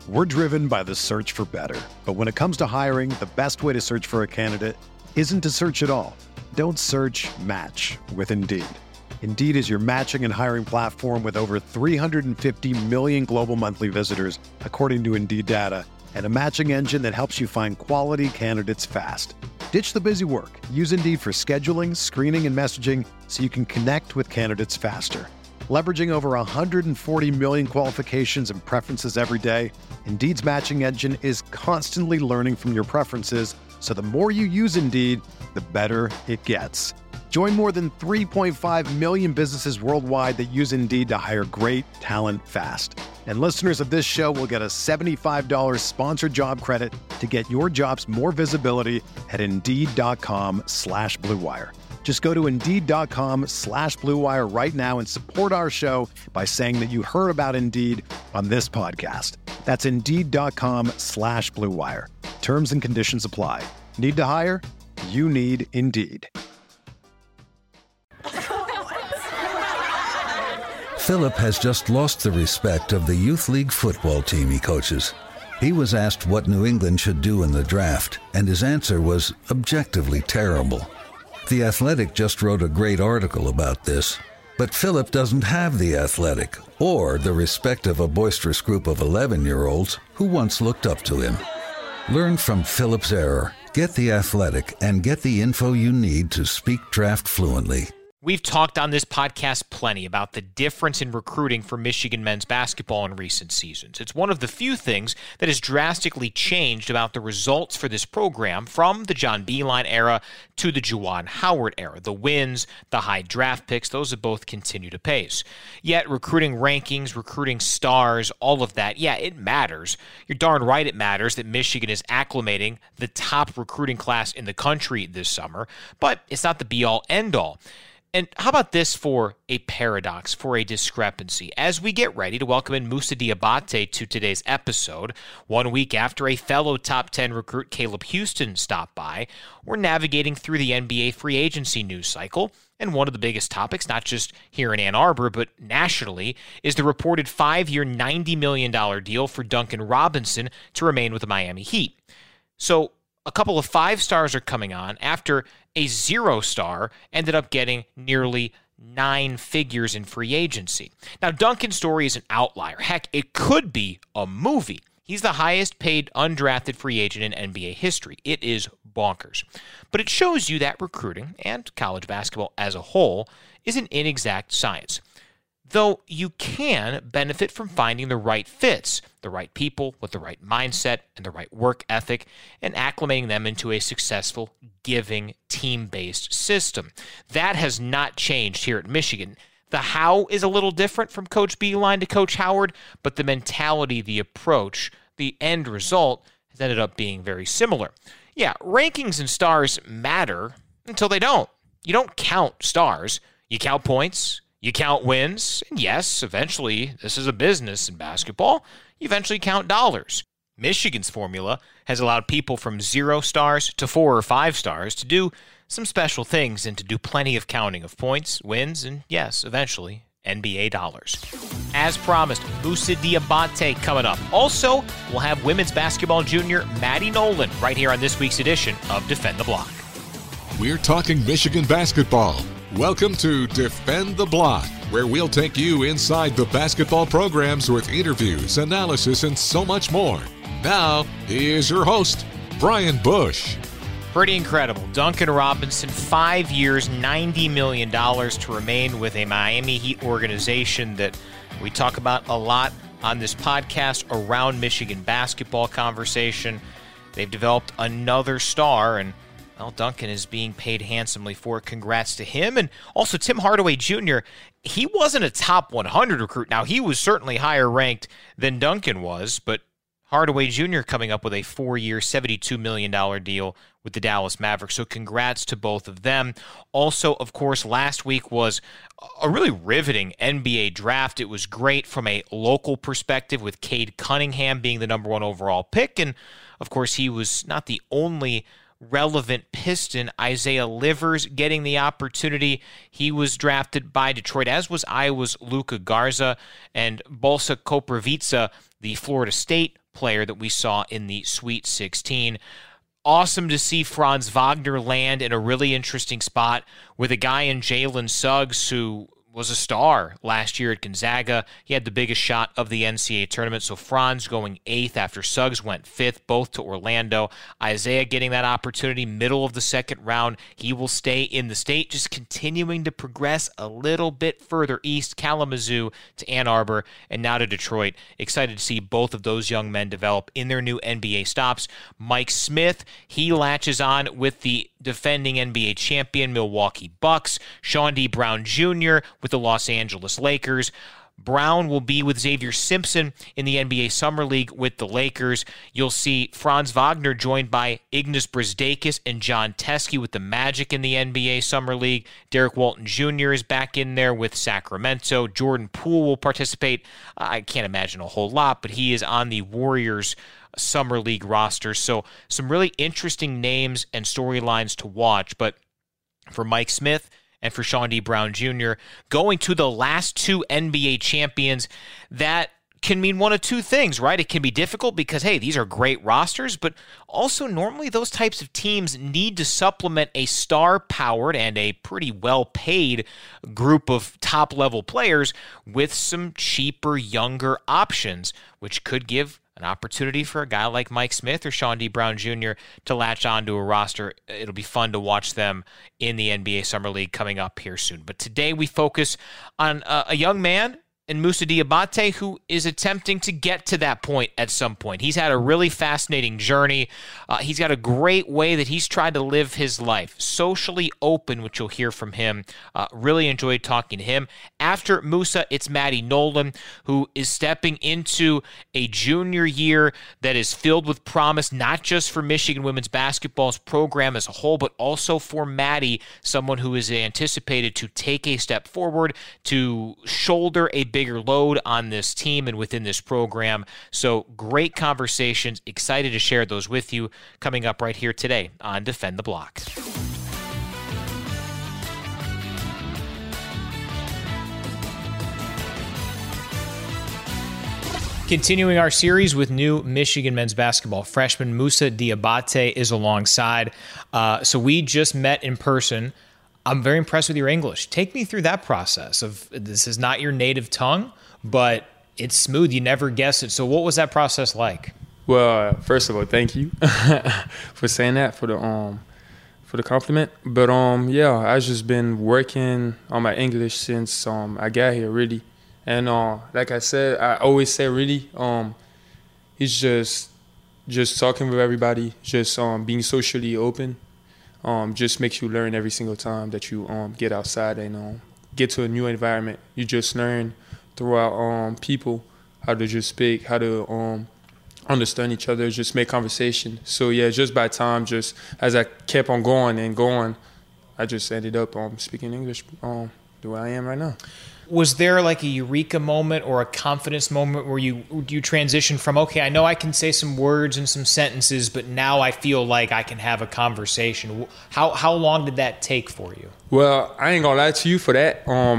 We're driven by the search for better. But when it comes to hiring, the best way to search for a candidate isn't to search at all. Don't search, match with Indeed. Indeed is your matching and hiring platform with over 350 million global monthly visitors, according to Indeed data, and a matching engine that helps you find quality candidates fast. Ditch the busy work. Use Indeed for scheduling, screening, and messaging so you can connect with candidates faster. Leveraging over 140 million qualifications and preferences every day, Indeed's matching engine is constantly learning from your preferences, so the more you use Indeed, the better it gets. Join more than 3.5 million businesses worldwide that use Indeed to hire great talent fast. And listeners of this show will get a $75 sponsored job credit to get your jobs more visibility at Indeed.com/Blue Wire. Just go to Indeed.com/Blue Wire right now and support our show by saying that you heard about Indeed on this podcast. That's Indeed.com/Blue Wire. Terms and conditions apply. Need to hire? You need Indeed. Philip has just lost the respect of the Youth League football team he coaches. He was asked what New England should do in the draft, and his answer was objectively terrible. The Athletic just wrote a great article about this, but Philip doesn't have The Athletic or the respect of a boisterous group of 11-year-olds who once looked up to him. Learn from Philip's error. Get The Athletic and get the info you need to speak draft fluently. We've talked on this podcast plenty about the difference in recruiting for Michigan men's basketball in recent seasons. It's one of the few things that has drastically changed about the results for this program from the John Beilein era to the Juwan Howard era. The wins, the high draft picks, those have both continued apace. Yet recruiting rankings, recruiting stars, all of that, yeah, it matters. You're darn right it matters that Michigan is acclimating the top recruiting class in the country this summer, but it's not the be-all, end-all. And how about this for a paradox, for a discrepancy? As we get ready to welcome in Moussa Diabate to today's episode, 1 week after a fellow top 10 recruit, Caleb Houston, stopped by, we're navigating through the NBA free agency news cycle. And one of the biggest topics, not just here in Ann Arbor, but nationally, is the reported 5-year, $90 million deal for Duncan Robinson to remain with the Miami Heat. So a couple of 5 stars are coming on after a 0-star ended up getting nearly 9 figures in free agency. Now, Duncan's story is an outlier. Heck, it could be a movie. He's the highest paid undrafted free agent in NBA history. It is bonkers. But it shows you that recruiting, and college basketball as a whole, is an inexact science. Though you can benefit from finding the right fits, the right people with the right mindset and the right work ethic, and acclimating them into a successful, giving, team-based system. That has not changed here at Michigan. The how is a little different from Coach Beilein to Coach Howard, but the mentality, the approach, the end result has ended up being very similar. Yeah, rankings and stars matter until they don't. You don't count stars. You count points. You count wins, and yes, eventually, this is a business in basketball, you eventually count dollars. Michigan's formula has allowed people from 0 stars to 4 or 5 stars to do some special things and to do plenty of counting of points, wins, and yes, eventually, NBA dollars. As promised, Moussa Diabate coming up. Also, we'll have women's basketball junior Maddie Nolan right here on this week's edition of Defend the Block. We're talking Michigan basketball. Welcome to Defend the Block, where we'll take you inside the basketball programs with interviews, analysis, and so much more. Now, here's your host, Brian Bush. Pretty incredible. Duncan Robinson, 5 years, $90 million to remain with a Miami Heat organization that we talk about a lot on this podcast around Michigan basketball conversation. They've developed another star, and well, Duncan is being paid handsomely for it. Congrats to him. And also Tim Hardaway Jr., he wasn't a top 100 recruit. Now, he was certainly higher ranked than Duncan was, but Hardaway Jr. coming up with a 4-year, $72 million deal with the Dallas Mavericks. So congrats to both of them. Also, of course, last week was a really riveting NBA draft. It was great from a local perspective with Cade Cunningham being the number 1 overall pick. And, of course, he was not the only relevant Piston. Isaiah Livers getting the opportunity. He was drafted by Detroit, as was Iowa's Luka Garza, and Bolsa Koprivica, the Florida State player that we saw in the Sweet 16. Awesome to see Franz Wagner land in a really interesting spot with a guy in Jalen Suggs who was a star last year at Gonzaga. He had the biggest shot of the NCAA tournament, so Franz going 8th after Suggs went 5th, both to Orlando. Isaiah getting that opportunity middle of the second round. He will stay in the state, just continuing to progress a little bit further east, Kalamazoo to Ann Arbor, and now to Detroit. Excited to see both of those young men develop in their new NBA stops. Mike Smith, he latches on with the defending NBA champion Milwaukee Bucks. Sean D. Brown Jr. with the Los Angeles Lakers. Brown will be with Xavier Simpson in the NBA Summer League with the Lakers. You'll see Franz Wagner joined by Ignas Brazdeikis and John Teske with the Magic in the NBA Summer League. Derek Walton Jr. is back in there with Sacramento. Jordan Poole will participate. I can't imagine a whole lot, but he is on the Warriors Summer League roster. So some really interesting names and storylines to watch. But for Mike Smith and for Sean D. Brown Jr., going to the last two NBA champions, that can mean one of two things, right? It can be difficult because, hey, these are great rosters, but also normally those types of teams need to supplement a star-powered and a pretty well-paid group of top-level players with some cheaper, younger options, which could give an opportunity for a guy like Mike Smith or Sean D. Brown Jr. to latch onto a roster. It'll be fun to watch them in the NBA Summer League coming up here soon. But today we focus on a young man in Moussa Diabate, who is attempting to get to that point at some point. He's had a really fascinating journey. He's got a great way that he's tried to live his life. Socially open, which you'll hear from him. Really enjoyed talking to him. After Moussa, it's Maddie Nolan, who is stepping into a junior year that is filled with promise, not just for Michigan women's basketball's program as a whole, but also for Maddie, someone who is anticipated to take a step forward, to shoulder a bigger load on this team and within this program. So great conversations. Excited to share those with you coming up right here today on Defend the Block. Continuing our series with new Michigan men's basketball freshman Moussa Diabate is alongside. So we just met in person. I'm very impressed with your English. Take me through that process of, this is not your native tongue, but it's smooth. You never guess it. So what was that process like? Well, first of all, thank you for saying that, for the compliment. But yeah, I've just been working on my English since I got here, really. And like I said, I always say really, it's just talking with everybody, just being socially open. Just makes you learn every single time that you get outside and get to a new environment. You just learn throughout people how to just speak, how to understand each other, just make conversation. So yeah, just by time, just as I kept on going and going, I just ended up speaking English the way I am right now. Was there like a eureka moment or a confidence moment where you transitioned from, okay, I know I can say some words and some sentences, but now I feel like I can have a conversation? How long did that take for you? Well, I ain't gonna lie to you for that.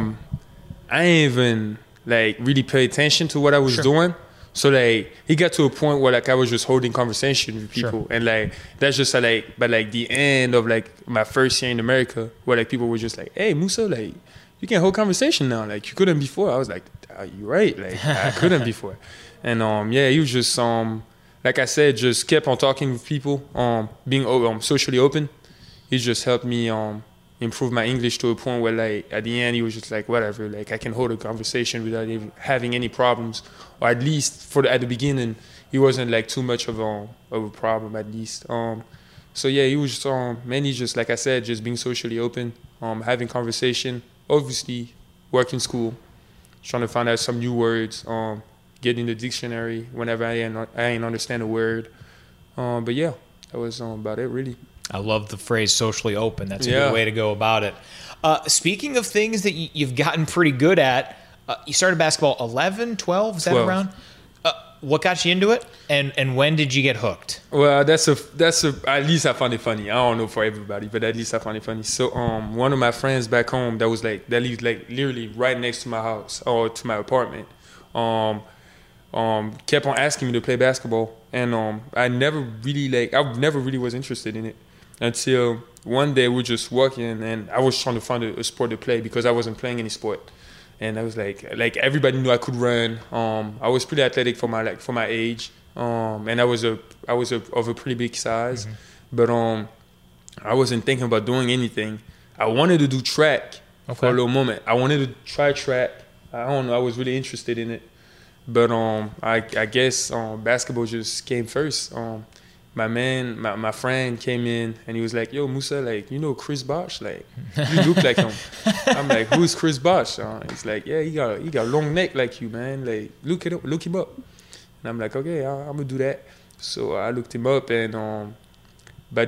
I ain't even really pay attention to what I was doing. So it got to a point where I was just holding conversation with people, and that's just by the end of my first year in America, where people were just like, "Hey, Moussa, you can hold conversation now. You couldn't before." I was like, "You're right. I couldn't before." And yeah, he was just like I said, just kept on talking with people, being socially open. He just helped me improve my English to a point where at the end he was just like, whatever, I can hold a conversation without even having any problems, or at least at the beginning he wasn't too much of a problem, at least. So yeah, he was mainly just, like I said, just being socially open, having conversation. Obviously, working school, trying to find out some new words, getting the dictionary whenever I ain't understand a word. But yeah, that was about it, really. I love the phrase socially open. That's a good way to go about it. Speaking of things that you've gotten pretty good at, you started basketball 11, 12, is that 12. Around? What got you into it, and when did you get hooked? Well, that's at least I found it funny. I don't know for everybody, but at least I found it funny. So one of my friends back home that lives literally right next to my house or to my apartment. kept on asking me to play basketball, and I never really was interested in it until one day we're just walking, and I was trying to find a sport to play because I wasn't playing any sport, and I was like everybody knew I could run. I was pretty athletic for my age, and I was of a pretty big size, but I wasn't thinking about doing anything. I wanted to do track for a little moment. I wanted to try track. I don't know. I was really interested in it. But I guess basketball just came first. My friend came in and he was like, "Yo, Musa, like, you know Chris Bosh? Like, you look like him." I'm like, "Who's Chris Bosh?" He's like, "Yeah, he got a long neck like you, man. Like, look him up." And I'm like, "Okay, I'm gonna do that." So I looked him up, and but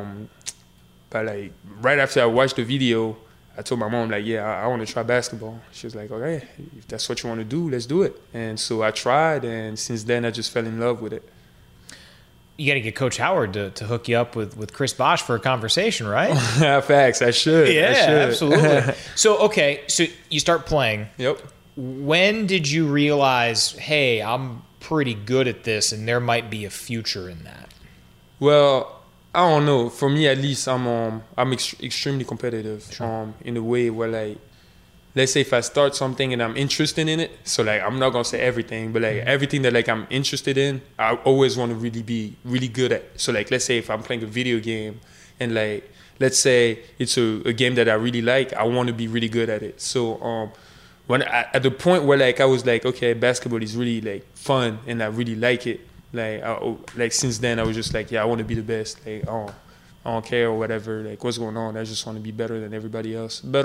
like right after I watched the video, I told my mom, like, yeah, I want to try basketball. She was like, okay, if that's what you want to do, let's do it. And so I tried, and since then I just fell in love with it. You got to get Coach Howard to hook you up with Chris Bosh for a conversation, right? Facts, I should. Yeah, absolutely. So you start playing. Yep. When did you realize, hey, I'm pretty good at this and there might be a future in that? Well, I don't know. For me, at least, I'm extremely competitive. Sure. In a way where, like, let's say if I start something and I'm interested in it, so like I'm not gonna say everything, but like everything that like I'm interested in, I always want to really be really good at. So like, let's say if I'm playing a video game, and like let's say it's a game that I really like, I want to be really good at it. So when at the point where like I was like, okay, basketball is really like fun and I really like it. Like since then I was just like, yeah, I want to be the best. Like I don't care or whatever, like what's going on. I just want to be better than everybody else. But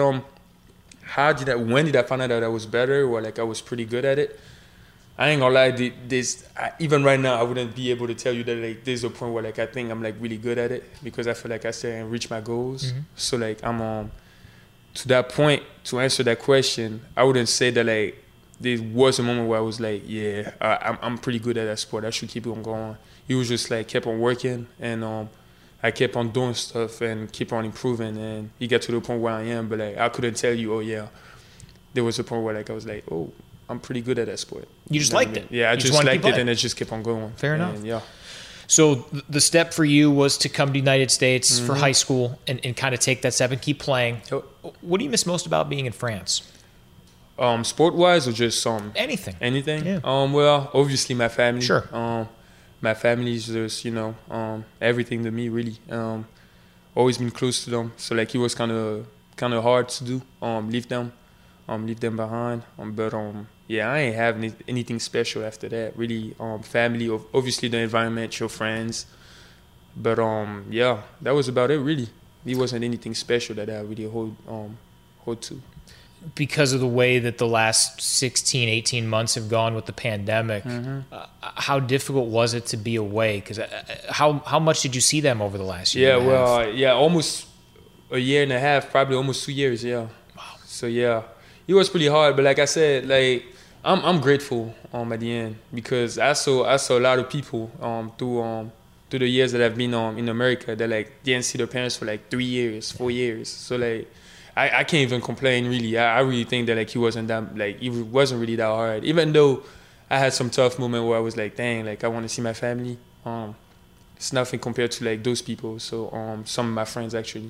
when did I find out that I was better or like I was pretty good at it? I ain't gonna lie, even right now I wouldn't be able to tell you that like there's a point where like I think I'm like really good at it, because I feel like I still haven't reached my goals. So like I'm to that point, to answer that question, I wouldn't say that like there was a moment where I was like, yeah, I'm pretty good at that sport. I should keep on going. It was just like kept on working, and I kept on doing stuff and keep on improving, and it got to the point where I am. But like I couldn't tell you, oh yeah, there was a point where like I was like, oh, I'm pretty good at that sport. You just liked it. Yeah, I just liked it, and it just kept on going. Fair enough. Yeah. So the step for you was to come to the United States for high school and kind of take that step and keep playing. What do you miss most about being in France? Sport-wise or just anything? Anything? Yeah. Well, obviously my family. Sure. My family is just, everything to me, really. Always been close to them. So like it was kind of hard to do. Leave them behind. Yeah, I ain't have anything special after that. Really, family, obviously the environment, your friends. But yeah, that was about it. Really, it wasn't anything special that I really hold to. Because of the way that the last 16, 18 months have gone with the pandemic, how difficult was it to be away? Because how much did you see them over the last year? Almost a year and a half, probably almost 2 years, yeah. Wow. So yeah, it was pretty hard. But like I said, like I'm grateful at the end, because I saw a lot of people through the years that I've been in America that like didn't see their parents for like 3 years, 4 years. So like I can't even complain, really. I really think that like it wasn't really that hard. Even though I had some tough moment where I was like, dang, like I want to see my family. It's nothing compared to like those people. So some of my friends actually.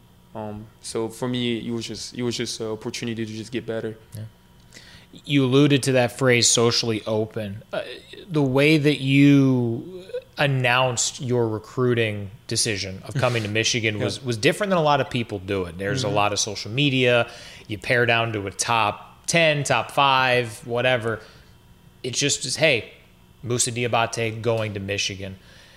So for me, it was just an opportunity to just get better. Yeah. You alluded to that phrase, socially open. The way that you announced your recruiting decision of coming to Michigan was different than a lot of people do it. There's a lot of social media. You pare down to a top 10, top 5, whatever. It's just hey, Moussa Diabate going to Michigan.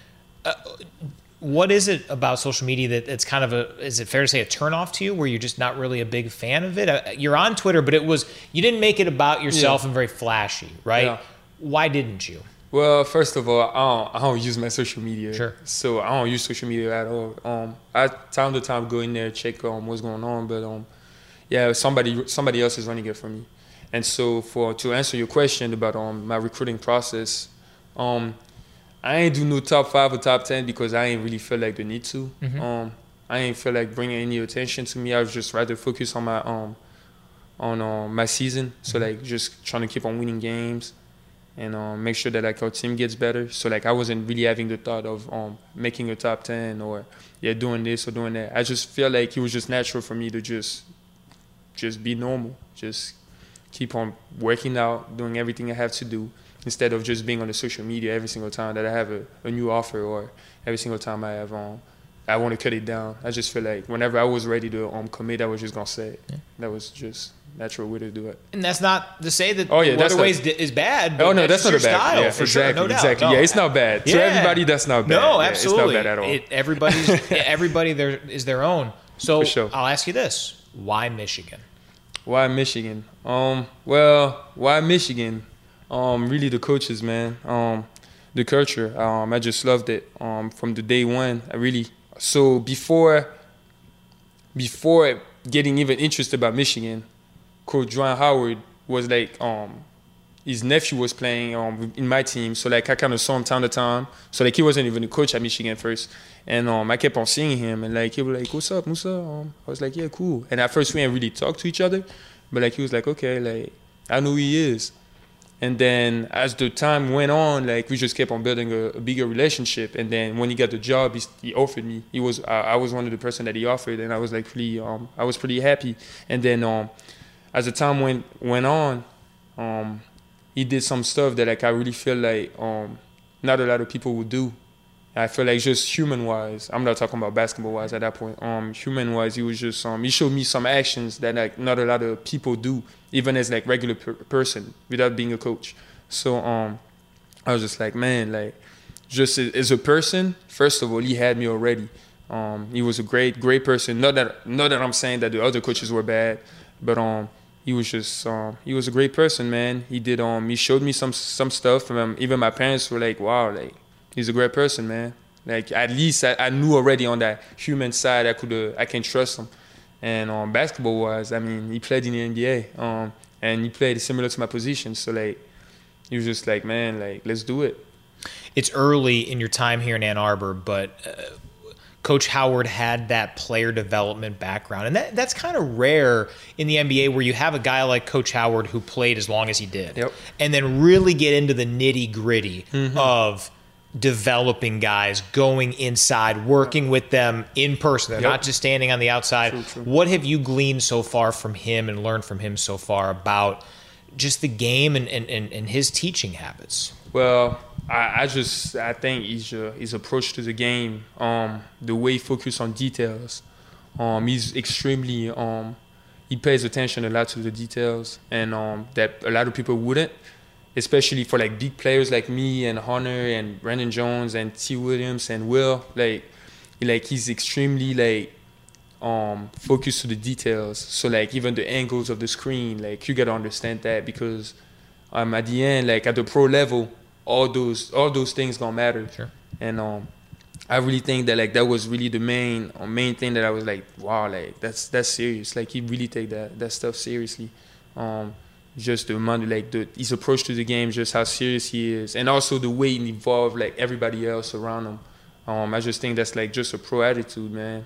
What is it about social media that it's kind of is it fair to say a turnoff to you, where you're just not really a big fan of it? You're on Twitter, but you didn't make it about yourself and very flashy, right? Yeah. Why didn't you? Well, first of all, I don't use my social media. Sure. So I don't use social media at all. I time to time go in there, check what's going on, but yeah, somebody else is running it for me. And so to answer your question about my recruiting process, I ain't do no top 5 or top 10 because I ain't really feel like the need to. I ain't feel like bringing any attention to me. I was just rather focus on my season. So like just trying to keep on winning games. and make sure that like our team gets better. So like I wasn't really having the thought of making a top 10 or doing this or doing that. I just feel like it was just natural for me to just be normal, just keep on working out, doing everything I have to do, instead of just being on the social media every single time that I have a new offer, or every single time I have I want to cut it down. I just feel like whenever I was ready to commit, I was just gonna say it. Yeah. That was just natural way to do it. And that's not to say that Waterways is bad. But that's not a bad style, yeah, for exactly, sure, no doubt. Exactly. No. Yeah, it's not bad. Yeah. To everybody, that's not bad. No, absolutely. It's not bad at all. Everybody there is their own. So for sure. I'll ask you this: why Michigan? Why Michigan? Well, why Michigan? Really the coaches, man. The culture. I just loved it. From the day one, So before getting even interested about Michigan, Coach Juwan Howard was like, his nephew was playing in my team, so like I kind of saw him time to time. So like he wasn't even a coach at Michigan first, and I kept on seeing him, and like he was like, "What's up, Musa?" I was like, "Yeah, cool." And at first we didn't really talk to each other, but like he was like, "Okay, like I know who he is." And then as the time went on, like we just kept on building a bigger relationship. And then when he got the job, he offered me. I was one of the person that he offered, and I was like I was pretty happy. And then as the time went on, he did some stuff that like I really feel like not a lot of people would do. I feel like just human-wise, I'm not talking about basketball-wise at that point. Human-wise, he was just he showed me some actions that like not a lot of people do, even as like regular person without being a coach. So I was just like, man, like just as a person, first of all, he had me already. He was a great person. Not that I'm saying that the other coaches were bad, but he was just he was a great person, man. He did he showed me some stuff. Even my parents were like, wow, like he's a great person, man. Like at least I knew already on that human side I can trust him. And basketball wise, I mean, he played in the NBA, and he played similar to my position. So like he was just like, man, like let's do it. It's early in your time here in Ann Arbor, but Coach Howard had that player development background. And that's kind of rare in the NBA, where you have a guy like Coach Howard who played as long as he did. Yep. And then really get into the nitty-gritty of developing guys, going inside, working with them in person. They're not just standing on the outside. True. What have you gleaned so far from him and learned from him so far about just the game and his teaching habits? Well, I think his approach to the game, the way he focuses on details, he's extremely he pays attention a lot to the details, and that a lot of people wouldn't, especially for like big players like me and Hunter and Brandon Jones and T. Williams and Will. Like he's extremely like focused to the details. So like even the angles of the screen, like you gotta understand that, because at the end, like at the pro level, all those things gonna matter. Sure. And I really think that like that was really the main thing that I was like, wow, like that's serious. Like he really take that stuff seriously. Just the amount of like his approach to the game, just how serious he is, and also the way he involved like everybody else around him. I just think that's like just a pro attitude, man.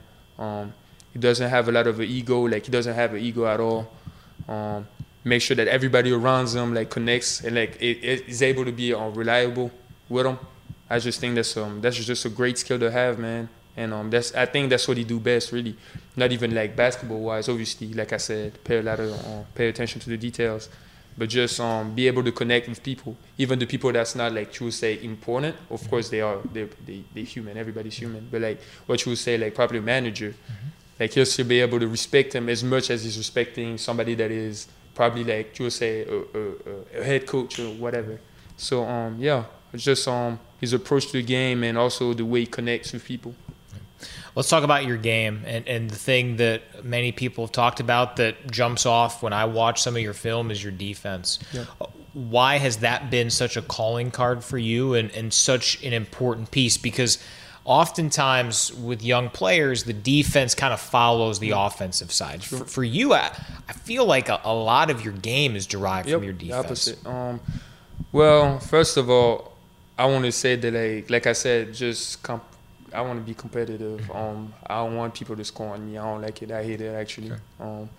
He doesn't have a lot of an ego. Like he doesn't have an ego at all. Make sure that everybody around him like connects and like is able to be reliable with him. I just think that's just a great skill to have, man. And I think that's what he do best, really. Not even like basketball wise, obviously. Like I said, pay attention to the details, but just be able to connect with people, even the people that's not like you would say important. Of course they are. They're human. Everybody's human. But like what you would say, like probably a manager, like he'll still be able to respect him as much as he's respecting somebody that is probably like you would say a head coach or whatever. So it's just his approach to the game and also the way he connects with people. Let's talk about your game and the thing that many people have talked about that jumps off when I watch some of your film is your defense. Yeah. Why has that been such a calling card for you and such an important piece? Because oftentimes with young players, the defense kind of follows the offensive side. Sure. For you, I feel like a lot of your game is derived from your defense. The opposite. Well, first of all, I want to say that like I said, just I want to be competitive. I don't want people to score on me. I don't like it. I hate it, actually. Sure.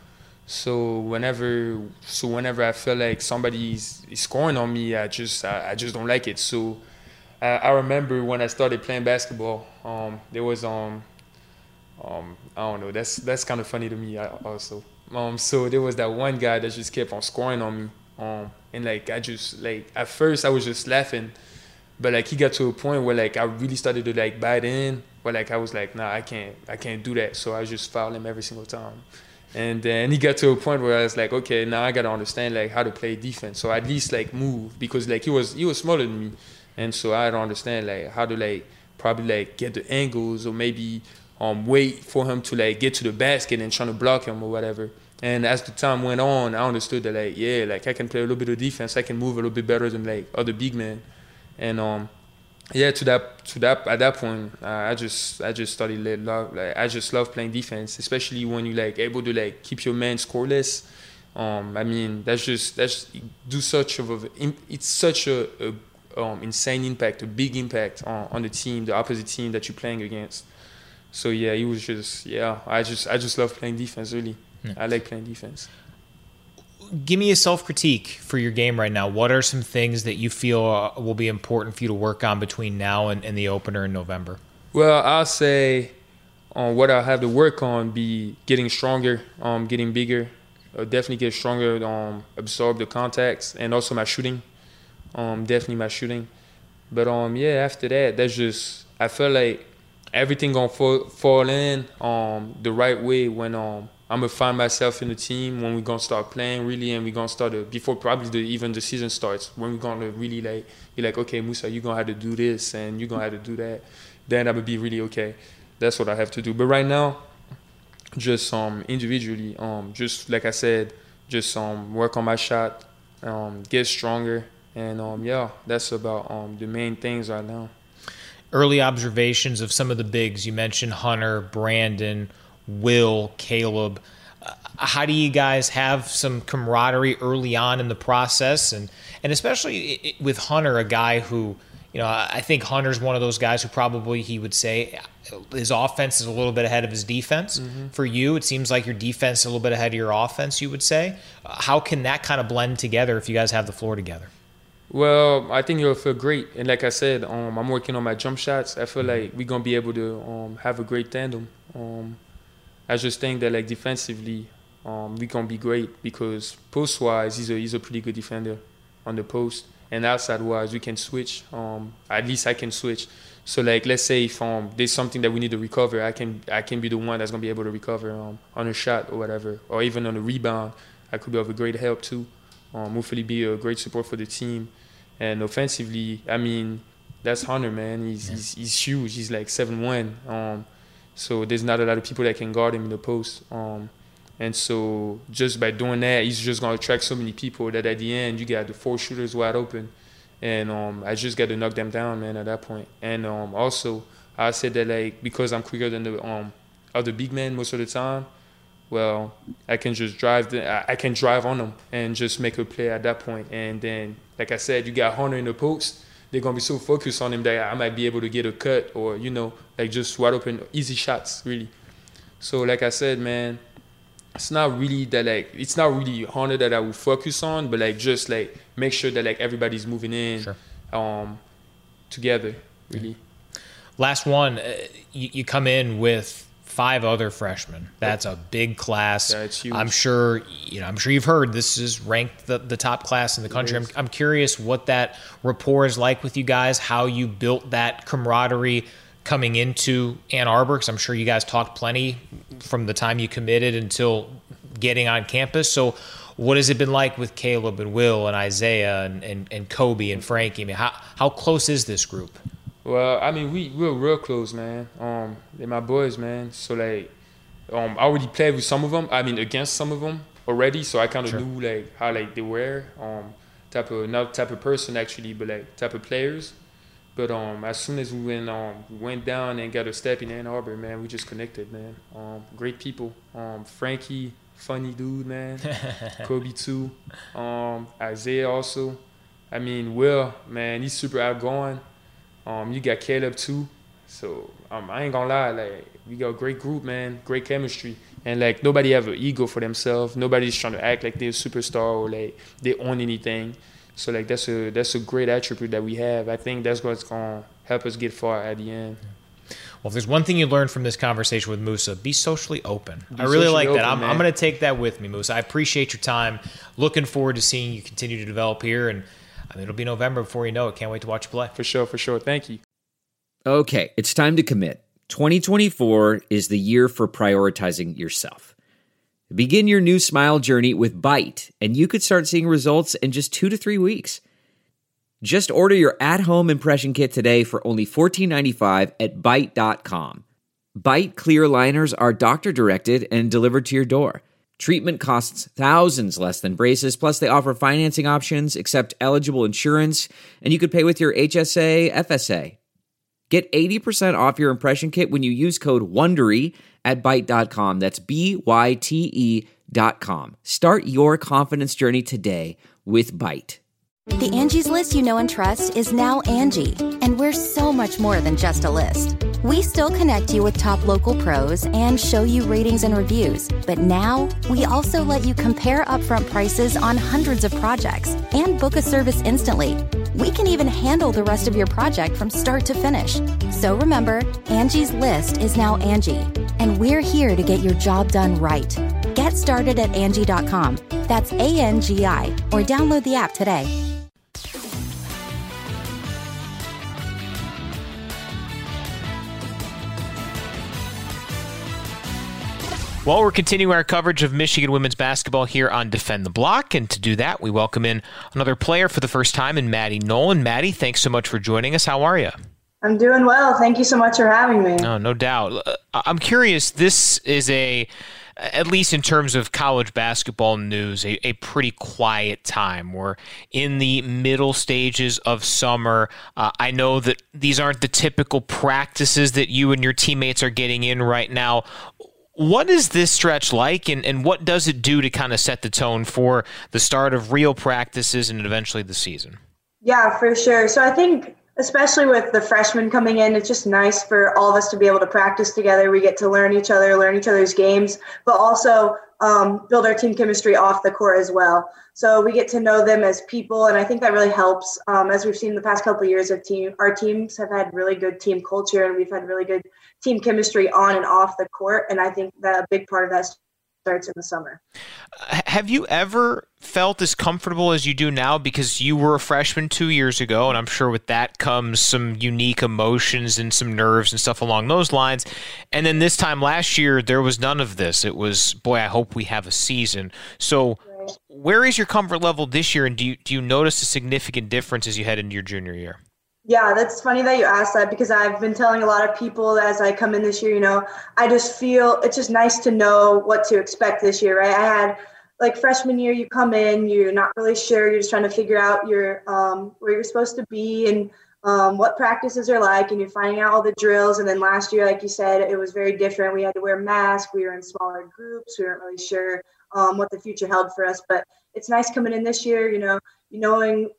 So whenever I feel like somebody is scoring on me, I just don't like it. So I remember when I started playing basketball, there was I don't know, that's kind of funny to me also. So there was that one guy that just kept on scoring on me. And like I just like at first I was just laughing, but like he got to a point where like I really started to like bite in, but like I was like, nah, I can't do that. So I just fouled him every single time. And then he got to a point where I was like, okay, now I gotta understand like how to play defense. So at least like move, because like he was smaller than me, and so I don't understand like how to like probably like get the angles, or maybe wait for him to like get to the basket and trying to block him or whatever. And as the time went on, I understood that like, yeah, like I can play a little bit of defense, I can move a little bit better than like other big men. And yeah, to that at that point, I just started love, like I just love playing defense, especially when you like able to like keep your man scoreless. I mean, it's such a insane impact, a big impact on the team, the opposite team that you're playing against. So yeah, it was just I just love playing defense, really. Yeah. I like playing defense. Give me a self-critique for your game right now. What are some things that you feel will be important for you to work on between now and the opener in November? Well, I'll say what I'll have to work on be getting stronger, getting bigger, definitely get stronger, absorb the contacts, and also my shooting, definitely my shooting. But yeah, after that, that's just, I feel like everything gonna fall in the right way when I'm going to find myself in the team when we're going to start playing, really, and we're going to start before probably even the season starts, when we're going to really like be like, okay, Musa, you're going to have to do this and you're going to have to do that. Then I would be really okay. That's what I have to do. But right now, just individually, just like I said, just work on my shot, get stronger, and yeah, that's about the main things right now. Early observations of some of the bigs. You mentioned Hunter, Brandon, Will, Caleb. How do you guys have some camaraderie early on in the process? And especially with Hunter, a guy who, you know, I think Hunter's one of those guys who probably he would say his offense is a little bit ahead of his defense. Mm-hmm. For you, it seems like your defense is a little bit ahead of your offense, you would say. How can that kind of blend together if you guys have the floor together? Well, I think it'll feel great. And like I said, I'm working on my jump shots. I feel like we're going to be able to have a great tandem. I just think that like defensively, we can be great because post-wise, he's a pretty good defender on the post, and outside-wise, we can switch. At least I can switch. So like, let's say if there's something that we need to recover, I can be the one that's gonna be able to recover on a shot or whatever, or even on a rebound. I could be of a great help too. Hopefully, be a great support for the team. And offensively, I mean, that's Hunter, man. He's huge. He's like 7'1". So there's not a lot of people that can guard him in the post. And so just by doing that, he's just going to attract so many people that at the end, you got the 4 shooters wide open. And I just got to knock them down, man, at that point. And also, I said that, like, because I'm quicker than the other big men most of the time, well, I can just drive on them and just make a play at that point. And then, like I said, you got Hunter in the post. They're going to be so focused on him that I might be able to get a cut or, you know, like just wide open, easy shots, really. So, like I said, man, it's not really Hunter that I will focus on, but, like, just, like, make sure that, like, everybody's moving in together, really. Last one, you come in with 5 other freshmen. That's a big class. Yeah, it's huge. I'm sure you've heard this is ranked the top class in the country. I'm curious what that rapport is like with you guys, how you built that camaraderie coming into Ann Arbor, because I'm sure you guys talked plenty from the time you committed until getting on campus. So what has it been like with Caleb and Will and Isaiah and Kobe and Frankie? I mean, how close is this group? Well, I mean, we're real close, man. They're my boys, man. So, like, I already played with some of them. I mean, against some of them already. So I kind of knew, like, how, like, they were. Not type of person, actually, but, like, type of players. But as soon as we went down and got a step in Ann Arbor, man, we just connected, man. Great people. Frankie, funny dude, man. Kobe, too. Isaiah also. I mean, Will, man, he's super outgoing. You got Caleb too, so I ain't gonna lie, like we got a great group, man, great chemistry. And like nobody have an ego for themselves. Nobody's trying to act like they're a superstar or like they own anything. So like that's a great attribute that we have. I think that's what's gonna help us get far at the end. Well, if there's one thing you learned from this conversation with Musa, be socially open. I really like that. I'm going to take that with me, Musa. I appreciate your time. Looking forward to seeing you continue to develop here. And I mean, it'll be November before you know it. Can't wait to watch you play. For sure. Thank you. Okay, it's time to commit. 2024 is the year for prioritizing yourself. Begin your new smile journey with Byte, and you could start seeing results in just 2 to 3 weeks. Just order your at-home impression kit today for only $14.95 at Byte.com. Byte clear liners are doctor-directed and delivered to your door. Treatment costs thousands less than braces, plus they offer financing options, accept eligible insurance, and you could pay with your HSA, FSA. Get 80% off your impression kit when you use code WONDERY at Byte.com. That's BYTE.com. Start your confidence journey today with Byte. The Angie's List you know and trust is now Angie, and we're so much more than just a list. We still connect you with top local pros and show you ratings and reviews, but now we also let you compare upfront prices on hundreds of projects and book a service instantly. We can even handle the rest of your project from start to finish. So remember, Angie's List is now Angie, and we're here to get your job done right. Get started at Angie.com. That's ANGI, or download the app today. Well, we're continuing our coverage of Michigan women's basketball here on Defend the Block, and to do that, we welcome in another player for the first time in Maddie Nolan. Maddie, thanks so much for joining us. How are you? I'm doing well. Thank you so much for having me. No doubt. I'm curious, this is at least in terms of college basketball news, a pretty quiet time. We're in the middle stages of summer. I know that these aren't the typical practices that you and your teammates are getting in right now. What is this stretch like, and what does it do to kind of set the tone for the start of real practices and eventually the season? Yeah, for sure. So I think especially with the freshmen coming in, it's just nice for all of us to be able to practice together. We get to learn each other's games, but also build our team chemistry off the court as well. So we get to know them as people, and I think that really helps. As we've seen the past couple of years, our teams have had really good team culture, and we've had really good team chemistry on and off the court, and I think that a big part of that starts in the summer. Have you ever felt as comfortable as you do now? Because you were a freshman 2 years ago, and I'm sure with that comes some unique emotions and some nerves and stuff along those lines. And then this time last year, there was none of this. It was, boy, I hope we have a season. So where is your comfort level this year, and do you notice a significant difference as you head into your junior year? Yeah, that's funny that you asked that, because I've been telling a lot of people as I come in this year, I just feel it's just nice to know what to expect this year, right? I had freshman year, you come in, you're not really sure. You're just trying to figure out your where you're supposed to be and what practices are like, and you're finding out all the drills. And then last year, like you said, it was very different. We had to wear masks. We were in smaller groups. We weren't really sure what the future held for us. But it's nice coming in this year, knowing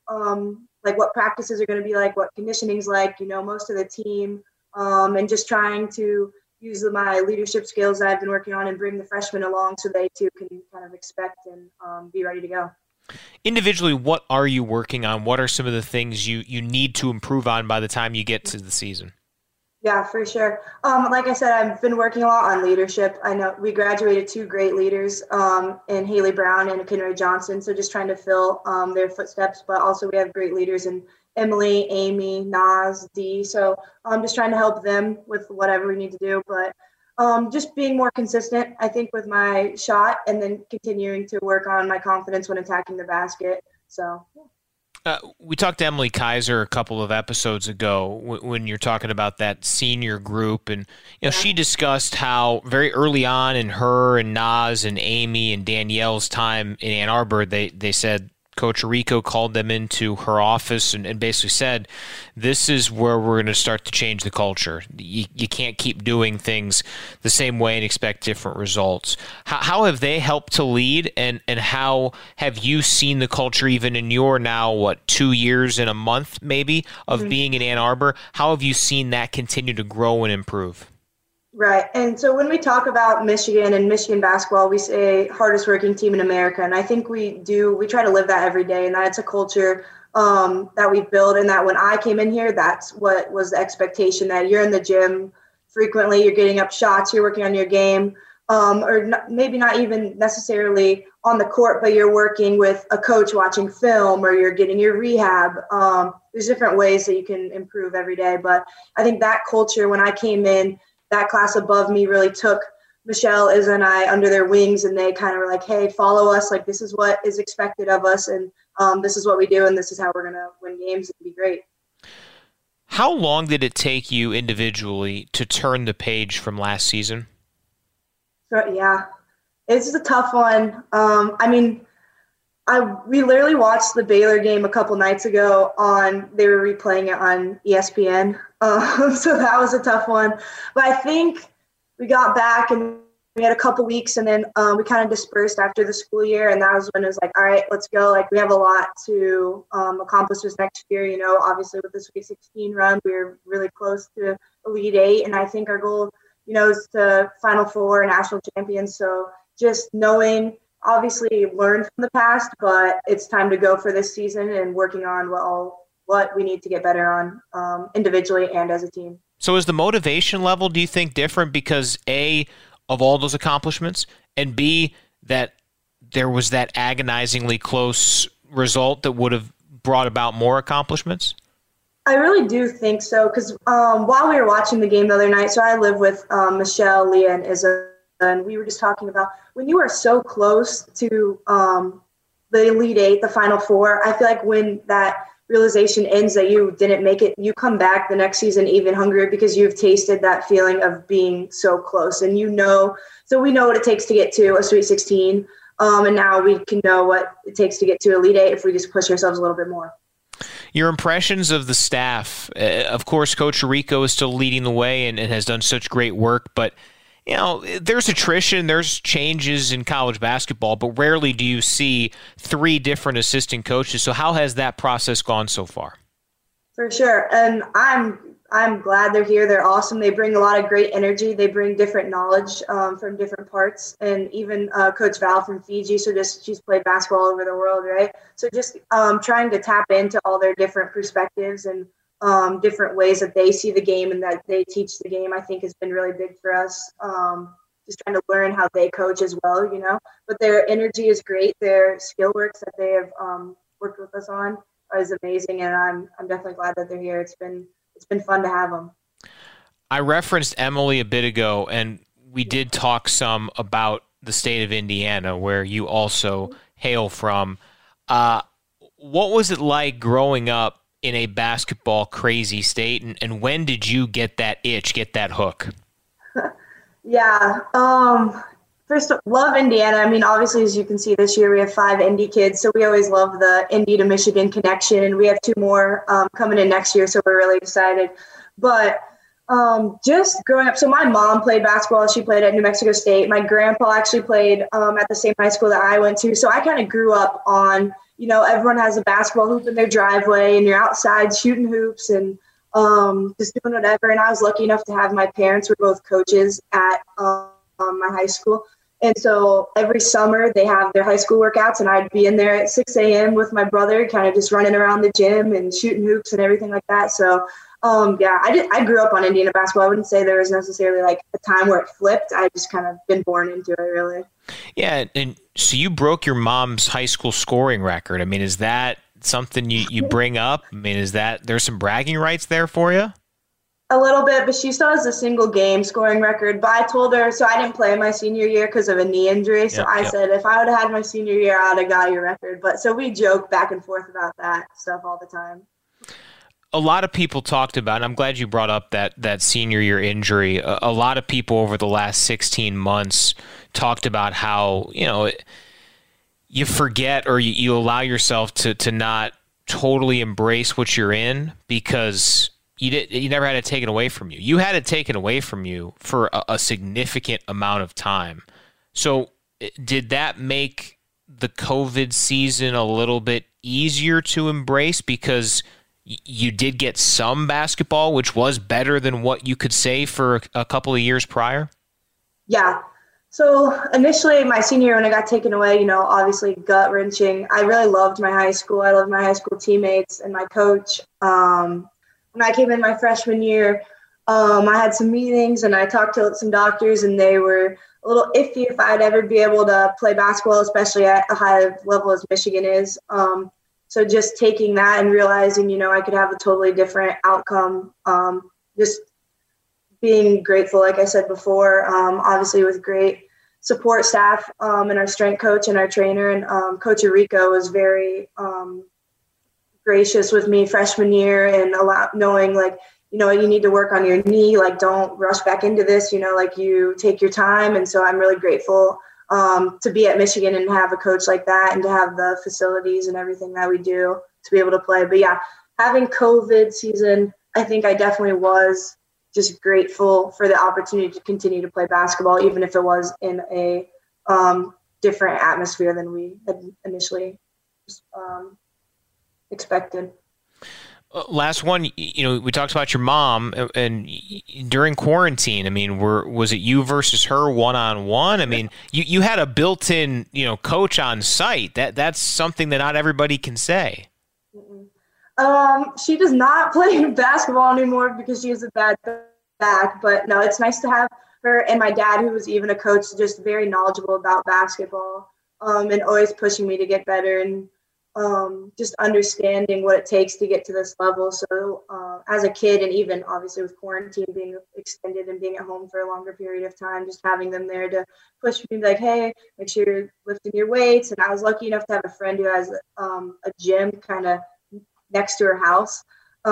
what practices are going to be like, what conditioning's like, most of the team, and just trying to use my leadership skills that I've been working on and bring the freshmen along so they too can kind of expect and be ready to go. Individually, what are you working on? What are some of the things you need to improve on by the time you get to the season? Yeah, for sure. Like I said, I've been working a lot on leadership. I know we graduated 2 great leaders in Haley Brown and Kenray Johnson. So just trying to fill their footsteps, but also we have great leaders in Emily, Amy, Naz, Dee. So I'm just trying to help them with whatever we need to do. But just being more consistent, I think, with my shot, and then continuing to work on my confidence when attacking the basket. So, yeah. We talked to Emily Kaiser a couple of episodes ago when you're talking about that senior group, and she discussed how very early on in her and Naz and Amy and Danielle's time in Ann Arbor, they said Coach Rico called them into her office and basically said, this is where we're going to start to change the culture. You can't keep doing things the same way and expect different results. How have they helped to lead, and how have you seen the culture even in your now, 2 years and a month maybe of being in Ann Arbor? How have you seen that continue to grow and improve? Right. And so when we talk about Michigan and Michigan basketball, we say hardest working team in America. And I think we try to live that every day. And that's a culture that we build. And that when I came in here, that's what was the expectation, that you're in the gym frequently, you're getting up shots, you're working on your game, maybe not even necessarily on the court, but you're working with a coach watching film, or you're getting your rehab. There's different ways that you can improve every day. But I think that culture, when I came in, that class above me really took Michelle, Izza, and I under their wings, and they kind of were like, hey, follow us. Like, this is what is expected of us, and this is what we do, and this is how we're going to win games and be great. How long did it take you individually to turn the page from last season? So, yeah, it's a tough one. We literally watched the Baylor game a couple nights ago they were replaying it on ESPN. So that was a tough one. But I think we got back and we had a couple weeks, and then we kind of dispersed after the school year. And that was when it was like, all right, let's go. Like, we have a lot to accomplish this next year. You know, obviously with the Sweet 16 run, we were really close to Elite Eight. And I think our goal, you know, is to Final Four, national champions. So just knowing, obviously learn from the past, but it's time to go for this season and working on what we need to get better on individually and as a team. So is the motivation level, do you think, different because A, of all those accomplishments, and B, that there was that agonizingly close result that would have brought about more accomplishments? I really do think so, because while we were watching the game the other night, so I live with Michelle, Leah, and Izza, and we were just talking about when you are so close to the Elite Eight, the Final Four, I feel like when that realization ends that you didn't make it, you come back the next season even hungrier because you've tasted that feeling of being so close. And so we know what it takes to get to a Sweet 16. And now we can know what it takes to get to Elite Eight if we just push ourselves a little bit more. Your impressions of the staff, of course, Coach Rico is still leading the way and has done such great work, but you know, there's attrition, there's changes in college basketball, but rarely do you see three different assistant coaches. So how has that process gone so far? For sure. And I'm glad they're here. They're awesome. They bring a lot of great energy. They bring different knowledge from different parts. And even Coach Val from Fiji, she's played basketball all over the world, right? So just trying to tap into all their different perspectives and different ways that they see the game and that they teach the game, I think has been really big for us. Just trying to learn how they coach as well, you know. But their energy is great. Their skill works that they have worked with us on is amazing, and I'm definitely glad that they're here. It's been fun to have them. I referenced Emily a bit ago, and we did talk some about the state of Indiana, where you also hail from. What was it like growing up in a basketball crazy state, and when did you get that itch, get that hook? Yeah. First, love Indiana. I mean, obviously, as you can see this year, we have 5 Indy kids, so we always love the Indy to Michigan connection, and we have 2 more coming in next year, so we're really excited. But just growing up, so my mom played basketball. She played at New Mexico State. My grandpa actually played at the same high school that I went to, so I kind of grew up on, you know, everyone has a basketball hoop in their driveway and you're outside shooting hoops and just doing whatever. And I was lucky enough to have my parents were both coaches at my high school. And so every summer they have their high school workouts and I'd be in there at 6 a.m. with my brother, kind of just running around the gym and shooting hoops and everything like that. So I grew up on Indiana basketball. I wouldn't say there was necessarily like a time where it flipped. I just kind of been born into it, really. Yeah, and so you broke your mom's high school scoring record. I mean, is that something you bring up? I mean, there's some bragging rights there for you? A little bit, but she still has a single game scoring record. But I told her, so I didn't play my senior year because of a knee injury. So I said, if I would have had my senior year, I would have got your record. But so we joke back and forth about that stuff all the time. A lot of people talked about, and I'm glad you brought up that senior year injury. A lot of people over the last 16 months talked about how, you know, you forget or you allow yourself to not totally embrace what you're in because you never had it taken away from you. You had it taken away from you for a significant amount of time. So did that make the COVID season a little bit easier to embrace because you did get some basketball, which was better than what you could say for a couple of years prior? Yeah. So initially, my senior year when I got taken away, obviously gut-wrenching. I really loved my high school. I loved my high school teammates and my coach. When I came in my freshman year, I had some meetings and I talked to some doctors, and they were a little iffy if I'd ever be able to play basketball, especially at a high level as Michigan is. So just taking that and realizing, I could have a totally different outcome, just being grateful, like I said before, obviously with great support staff and our strength coach and our trainer. And Coach Rico was very gracious with me freshman year and knowing you need to work on your knee, don't rush back into this, you take your time. And so I'm really grateful to be at Michigan and have a coach like that and to have the facilities and everything that we do to be able to play. But yeah, having COVID season, I think I definitely was just grateful for the opportunity to continue to play basketball, even if it was in a different atmosphere than we had initially expected. Last one, we talked about your mom, and during quarantine, was it you versus her one-on-one? You had a built-in, coach on site. That's something that not everybody can say. She does not play basketball anymore because she has a bad back, but no, it's nice to have her and my dad, who was even a coach, just very knowledgeable about basketball, and always pushing me to get better and just understanding what it takes to get to this level. So as a kid, and even obviously with quarantine being extended and being at home for a longer period of time, just having them there to push me, like, hey, make sure you're lifting your weights. And I was lucky enough to have a friend who has a gym kind of next to her house.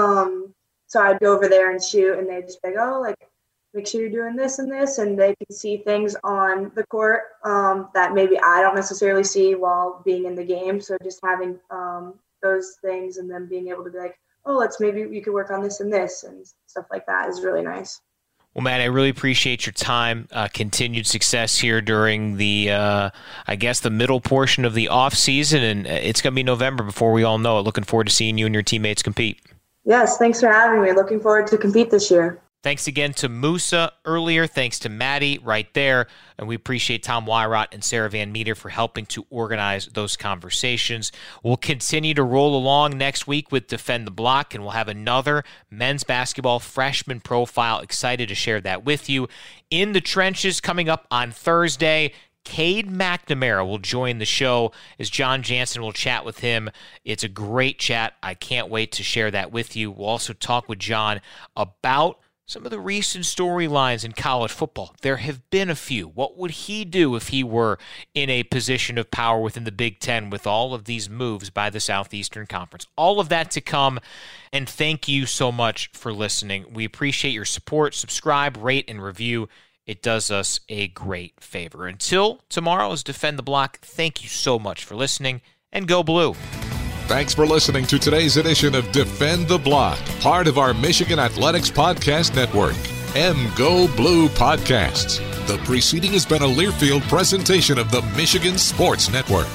So I'd go over there and shoot, and they'd just be like, make sure you're doing this and this, and they can see things on the court that maybe I don't necessarily see while being in the game. So just having those things and then being able to be like, maybe you could work on this and this and stuff like that is really nice. Well, Matt, I really appreciate your time. Continued success here during the, the middle portion of the off season, and it's going to be November before we all know it. Looking forward to seeing you and your teammates compete. Yes, thanks for having me. Looking forward to compete this year. Thanks again to Musa earlier. Thanks to Maddie right there. And we appreciate Tom Wyrot and Sarah Van Meter for helping to organize those conversations. We'll continue to roll along next week with Defend the Block, and we'll have another men's basketball freshman profile. Excited to share that with you. In the Trenches coming up on Thursday, Cade McNamara will join the show as John Jansen will chat with him. It's a great chat. I can't wait to share that with you. We'll also talk with John about some of the recent storylines in college football. There have been a few. What would he do if he were in a position of power within the Big Ten with all of these moves by the Southeastern Conference? All of that to come, and thank you so much for listening. We appreciate your support. Subscribe, rate, and review. It does us a great favor. Until tomorrow's Defend the Block, thank you so much for listening, and go Blue. Thanks for listening to today's edition of Defend the Block, part of our Michigan Athletics Podcast Network, Go Blue Podcasts. The preceding has been a Learfield presentation of the Michigan Sports Network.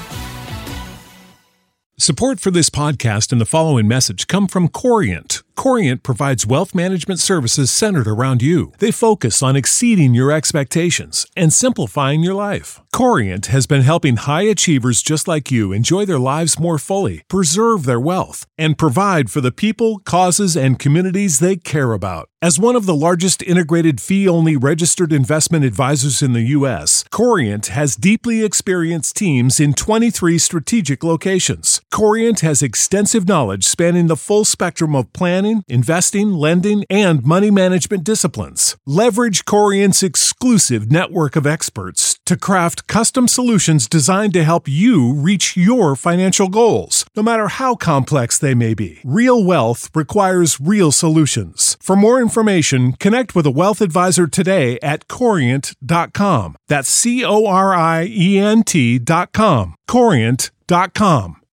Support for this podcast and the following message come from Corient. Corient provides wealth management services centered around you. They focus on exceeding your expectations and simplifying your life. Corient has been helping high achievers just like you enjoy their lives more fully, preserve their wealth, and provide for the people, causes, and communities they care about. As one of the largest integrated fee-only registered investment advisors in the U.S., Corient has deeply experienced teams in 23 strategic locations. Corient has extensive knowledge spanning the full spectrum of planning, investing, lending, and money management disciplines. Leverage Corient's exclusive network of experts to craft custom solutions designed to help you reach your financial goals, no matter how complex they may be. Real wealth requires real solutions. For more information, connect with a wealth advisor today at Corient.com. That's Corient.com. Corient.com.